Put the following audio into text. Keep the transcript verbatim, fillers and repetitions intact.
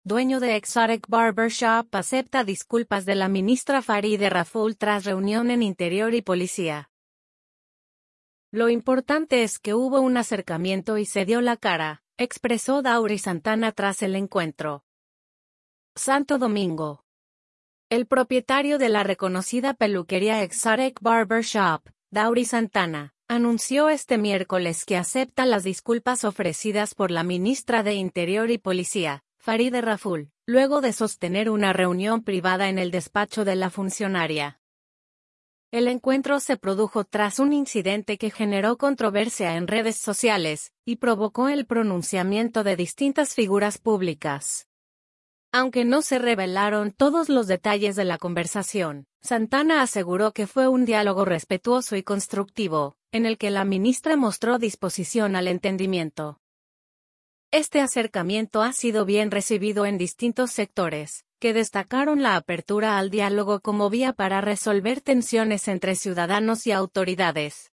dueño de Exotic Barbershop, acepta disculpas de la ministra Farideh Raful tras reunión en Interior y Policía. Lo importante es que hubo un acercamiento y se dio la cara, expresó Dauri Santana tras el encuentro. Santo Domingo. El propietario de la reconocida peluquería Exotic Barbershop, Dauri Santana, anunció este miércoles que acepta las disculpas ofrecidas por la ministra de Interior y Policía, Farideh Raful, luego de sostener una reunión privada en el despacho de la funcionaria. El encuentro se produjo tras un incidente que generó controversia en redes sociales, y provocó el pronunciamiento de distintas figuras públicas. Aunque no se revelaron todos los detalles de la conversación, Santana aseguró que fue un diálogo respetuoso y constructivo, en el que la ministra mostró disposición al entendimiento. Este acercamiento ha sido bien recibido en distintos sectores, que destacaron la apertura al diálogo como vía para resolver tensiones entre ciudadanos y autoridades.